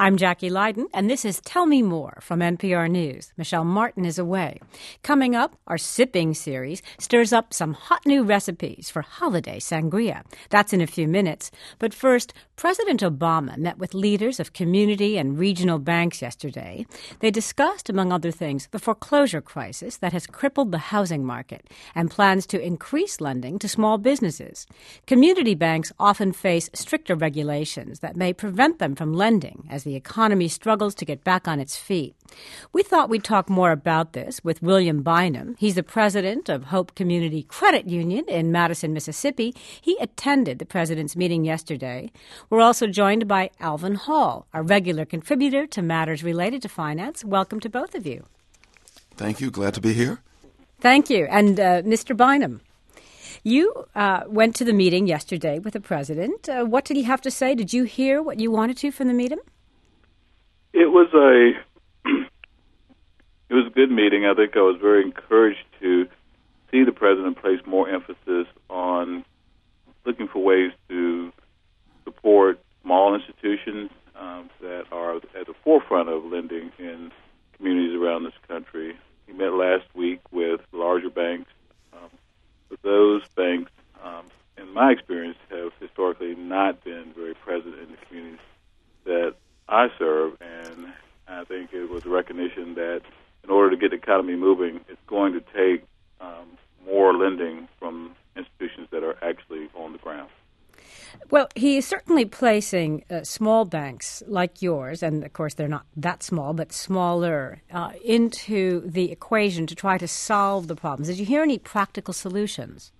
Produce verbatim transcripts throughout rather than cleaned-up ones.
I'm Jackie Leiden, and this is Tell Me More from N P R News. Michelle Martin is away. Coming up, our Sipping series stirs up some hot new recipes for holiday sangria. That's in a few minutes. But first, President Obama met with leaders of community and regional banks yesterday. They discussed, among other things, the foreclosure crisis that has crippled the housing market and plans to increase lending to small businesses. Community banks often face stricter regulations that may prevent them from lending as the economy struggles to get back on its feet. We thought we'd talk more about this with William Bynum. He's the president of Hope Community Credit Union in Madison, Mississippi. He attended the president's meeting yesterday. We're also joined by Alvin Hall, our regular contributor to matters related to finance. Welcome to both of you. Thank you. Glad to be here. Thank you. And uh, Mister Bynum, you uh, went to the meeting yesterday with the president. Uh, what did he have to say? Did you hear what you wanted to from the meeting? It was a it was a good meeting. I think I was very encouraged to see the president place more emphasis on looking for ways to support small institutions um, that are at the forefront of lending in communities around this country. He met last week with larger banks. Um, but those banks, um, in my experience, have historically not been very present in the communities that I serve, and I think it was a recognition that in order to get the economy moving, it's going to take um, more lending from institutions that are actually on the ground. Well, he is certainly placing uh, small banks like yours, and of course they're not that small, but smaller, uh, into the equation to try to solve the problems. Did you hear any practical solutions?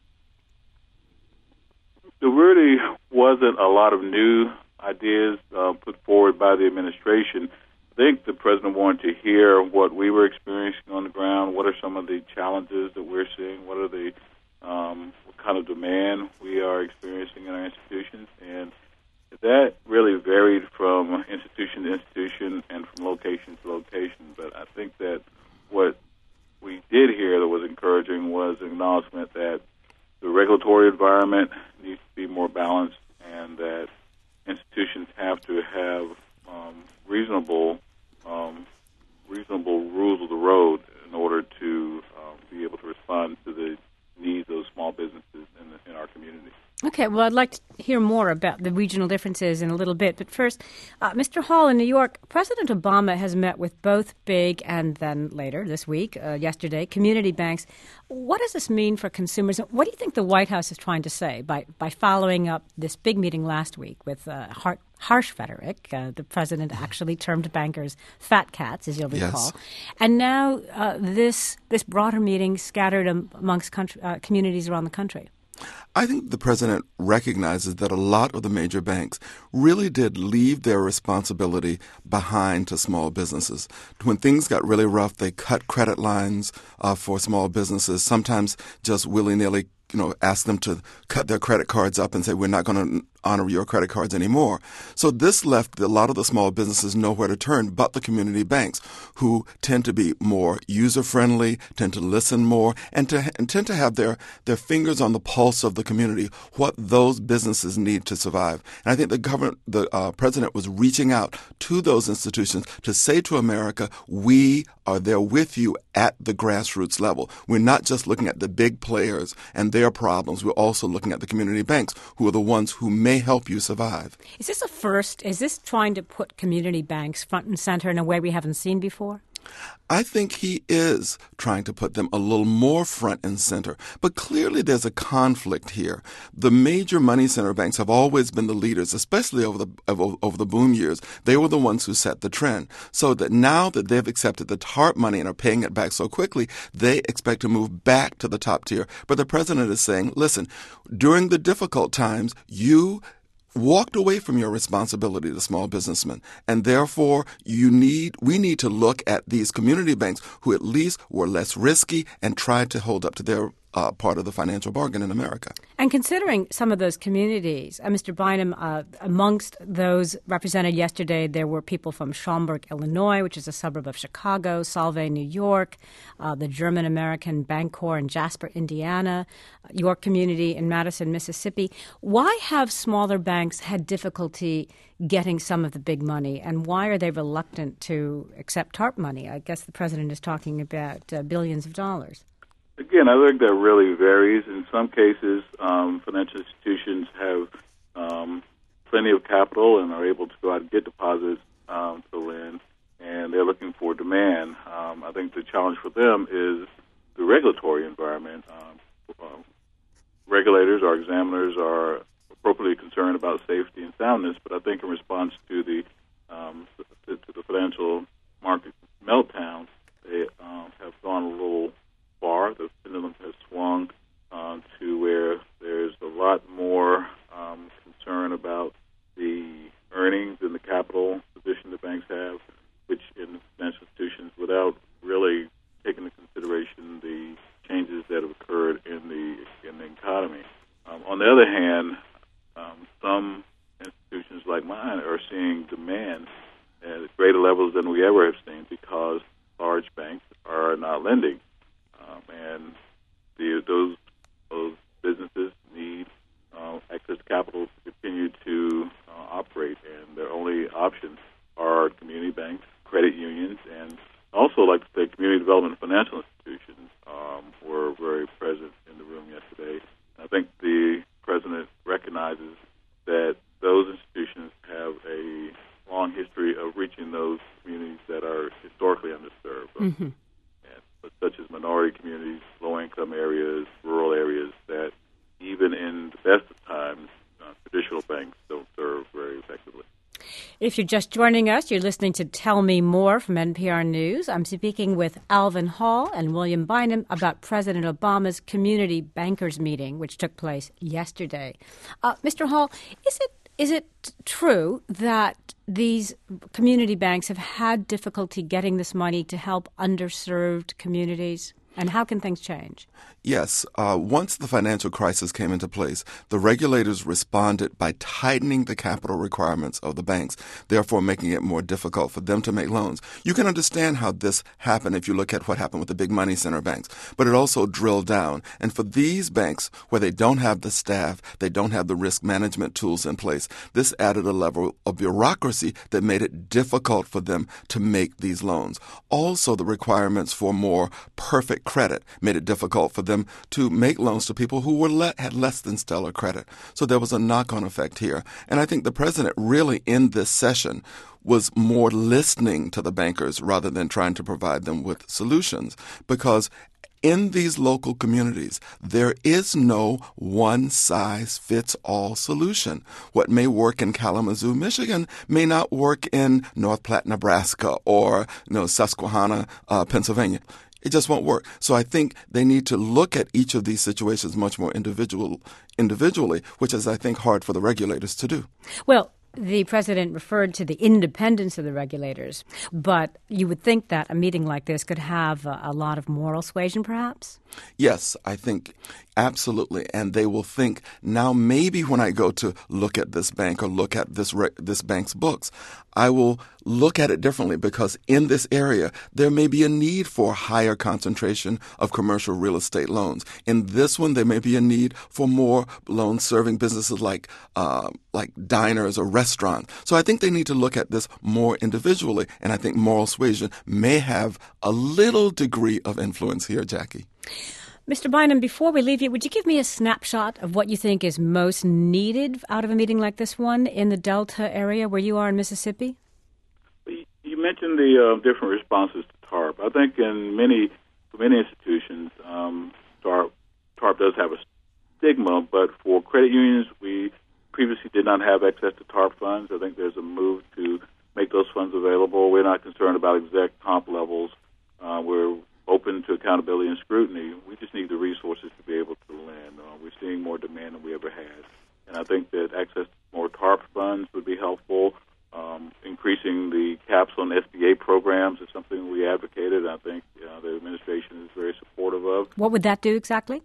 There really wasn't a lot of new ideas uh, put forward by the administration. I think the president wanted to hear what we were experiencing on the ground. What are some of the challenges that we're seeing? What are the um, what kind of demand we are experiencing in our institutions? And that really varied from institution to institution and from location to location. But I think that what we did hear that was encouraging was an acknowledgement that the regulatory environment needs to be more balanced, and that institutions have to have um, reasonable um, reasonable rules of the road in order to um, be able to respond to the needs of small businesses in, the, in our community. Okay, well, I'd like to hear more about the regional differences in a little bit. But first, uh, Mister Hall, in New York, President Obama has met with both big and then later this week, uh, yesterday, community banks. What does this mean for consumers? What do you think the White House is trying to say by, by following up this big meeting last week with uh, har- harsh rhetoric? Uh, the president actually termed bankers fat cats, as you'll recall. Yes. And now uh, this this broader meeting scattered am- amongst country, uh, communities around the country. I think the president recognizes that a lot of the major banks really did leave their responsibility behind to small businesses. When things got really rough, they cut credit lines uh, for small businesses, sometimes just willy-nilly, you know, ask them to cut their credit cards up and say, we're not going to honor your credit cards anymore. So this left a lot of the small businesses nowhere to turn but the community banks, who tend to be more user-friendly, tend to listen more, and, to, and tend to have their, their fingers on the pulse of the community, what those businesses need to survive. And I think the government, the uh, president was reaching out to those institutions to say to America, we are there with you at the grassroots level. We're not just looking at the big players and their problems. We're also looking at the community banks, who are the ones who may help you survive. Is this a first? Is this trying to put community banks front and center in a way we haven't seen before? I think he is trying to put them a little more front and center. But clearly there's a conflict here. The major money center banks have always been the leaders, especially over the over, over the boom years. They were the ones who set the trend. So that now that they've accepted the TARP money and are paying it back so quickly, they expect to move back to the top tier. But the president is saying, listen, during the difficult times, you walked away from your responsibility to small businessmen, and therefore you need we need to look at these community banks who at least were less risky and tried to hold up to their uh, part of the financial bargain in America. And considering some of those communities, uh, Mister Bynum, uh, amongst those represented yesterday, there were people from Schaumburg, Illinois, which is a suburb of Chicago, Solvay, New York, uh, the German-American Bancorp in Jasper, Indiana, York community in Madison, Mississippi. Why have smaller banks had difficulty getting some of the big money, and why are they reluctant to accept TARP money? I guess the president is talking about uh, billions of dollars. Again, I think that really varies. In some cases, um, financial institutions have um, plenty of capital and are able to go out and get deposits um, to lend, and they're looking for demand. Um, I think the challenge for them is the regulatory environment. Um, uh, regulators, our examiners, are appropriately concerned about safety and soundness, but I think in response to the um, to, to the financial market meltdown, they uh, have gone a little far. The pendulum has swung uh, to where there's a lot more um, concern about the earnings and the capital position the banks have, which in financial institutions, without really taking into consideration the changes that have occurred in the in the economy. Um, on the other hand, um, some institutions like mine are seeing demand at greater levels than we ever have seen because large banks are not lending. Um, and the, those those businesses need uh, access to capital to continue to uh, operate, and their only options are community banks, credit unions, and also, like to say, community development financial institutions um, were very present in the room yesterday. I think the president recognizes that those institutions have a long history of reaching those communities that are historically underserved. Mm-hmm. Such as minority communities, low-income areas, rural areas, that even in the best of times, uh, traditional banks don't serve very effectively. If you're just joining us, you're listening to Tell Me More from N P R News. I'm speaking with Alvin Hall and William Bynum about President Obama's community bankers meeting, which took place yesterday. Uh, Mister Hall, is it is it true that these community banks have had difficulty getting this money to help underserved communities? And how can things change? Yes. Uh, once the financial crisis came into place, the regulators responded by tightening the capital requirements of the banks, therefore making it more difficult for them to make loans. You can understand how this happened if you look at what happened with the big money center banks, but it also drilled down. And for these banks, where they don't have the staff, they don't have the risk management tools in place, this added a level of bureaucracy that made it difficult for them to make these loans. Also, the requirements for more perfect credit made it difficult for them to make loans to people who were le- had less than stellar credit. So there was a knock-on effect here. And I think the president really in this session was more listening to the bankers rather than trying to provide them with solutions, because in these local communities, there is no one-size-fits-all solution. What may work in Kalamazoo, Michigan, may not work in North Platte, Nebraska, or you know, Susquehanna, uh, Pennsylvania. It just won't work. So I think they need to look at each of these situations much more individual, individually, which is, I think, hard for the regulators to do. Well, the president referred to the independence of the regulators, but you would think that a meeting like this could have a, a lot of moral suasion, perhaps? Yes, I think absolutely. And they will think, now maybe when I go to look at this bank or look at this re- this bank's books, I will look at it differently, because in this area, there may be a need for higher concentration of commercial real estate loans. In this one, there may be a need for more loans serving businesses like uh, like diners or restaurants. So I think they need to look at this more individually, and I think moral suasion may have a little degree of influence here, Jackie. Mister Bynum, before we leave you, would you give me a snapshot of what you think is most needed out of a meeting like this one in the Delta area where you are in Mississippi? You mentioned the uh, different responses to TARP. I think in many, for many institutions, um, TARP, TARP does have a stigma, but for credit unions, we previously did not have access to TARP funds. I think there's a move to make those funds available. We're not concerned about exact comp levels. Uh, we're open to accountability and scrutiny. We just need the resources to be able to lend. Uh, we're seeing more demand than we ever had. And I think that access to more TARP funds would be helpful. Um, increasing the caps on S B A programs is something we advocated. I think uh, the administration is very supportive of. What would that do exactly?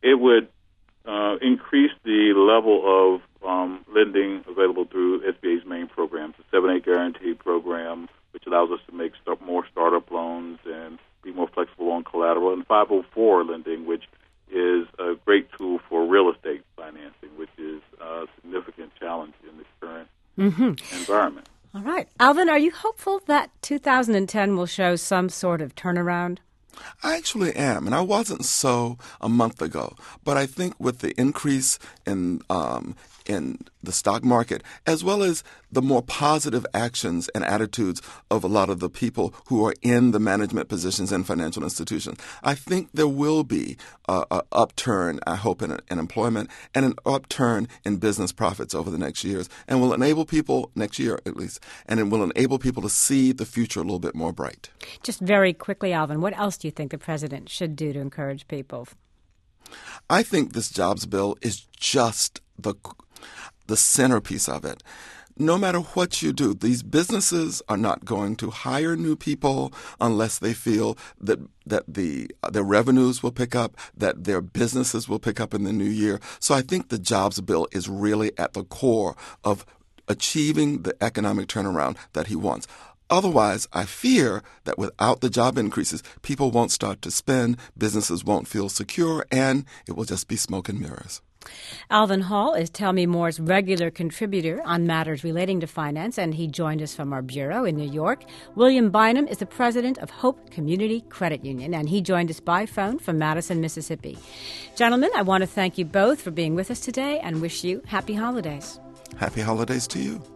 It would uh, increase the level of um, lending available through S B A's main programs, the seven A Guarantee Program, which allows us to make start, more startup loans and be more flexible on collateral, and five oh four lending, which is a great tool for real estate financing, which is a significant challenge in the current mm-hmm. environment. All right. Alvin, are you hopeful that two thousand ten will show some sort of turnaround? I actually am, and I wasn't so a month ago. But I think with the increase in um, in the stock market, as well as the more positive actions and attitudes of a lot of the people who are in the management positions in financial institutions, I think there will be a, a upturn, I hope, in, in employment and an upturn in business profits over the next years, and will enable people, next year at least, and it will enable people to see the future a little bit more bright. Just very quickly, Alvin, what else do you think the president should do to encourage people? I think this jobs bill is just the the centerpiece of it. No matter what you do, these businesses are not going to hire new people unless they feel that that the their revenues will pick up, that their businesses will pick up in the new year. So I think the jobs bill is really at the core of achieving the economic turnaround that he wants. Otherwise, I fear that without the job increases, people won't start to spend, businesses won't feel secure, and it will just be smoke and mirrors. Alvin Hall is Tell Me More's regular contributor on matters relating to finance, and he joined us from our bureau in New York. William Bynum is the president of Hope Community Credit Union, and he joined us by phone from Madison, Mississippi. Gentlemen, I want to thank you both for being with us today and wish you happy holidays. Happy holidays to you.